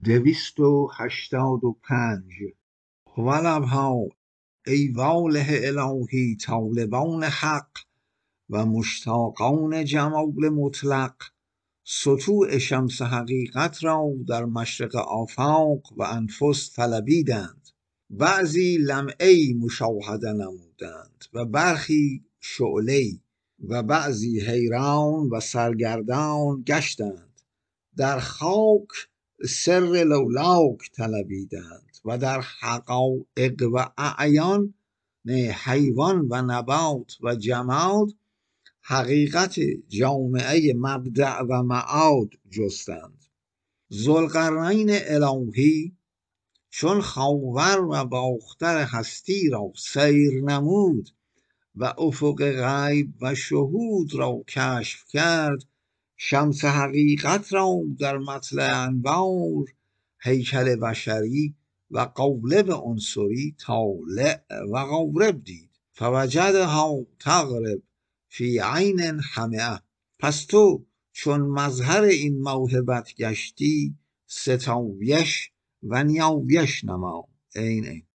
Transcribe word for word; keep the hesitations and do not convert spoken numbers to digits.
دویست و هشتاد و پنج. ولبها ای واله الهی طالبان حق و مشتاقان جمال مطلق، سطوع شمس حقیقت را در مشرق آفاق و انفس طلبیدند. بعضی لمعی مشاهده نمودند و برخی شعله‌ای و بعضی حیران و سرگردان گشتند. در خاک سر لولاک طلبیدند و در حقایق و اعیان نه حیوان و نبات و جماد حقیقت جامعه مبدأ و معاد جستند. ذوالقرنین الهی چون خاور و باختر هستی را سیر نمود و افق غیب و شهود را کشف کرد، شمس حقیقت را در مطلع انوار، هیکل بشری و قالب عنصری طالع و غارب دید. فوجدها تغرب فی عین حمئة. پس تو چون مظهر این موهبت گشتی، ستایش و نیایش نما. این این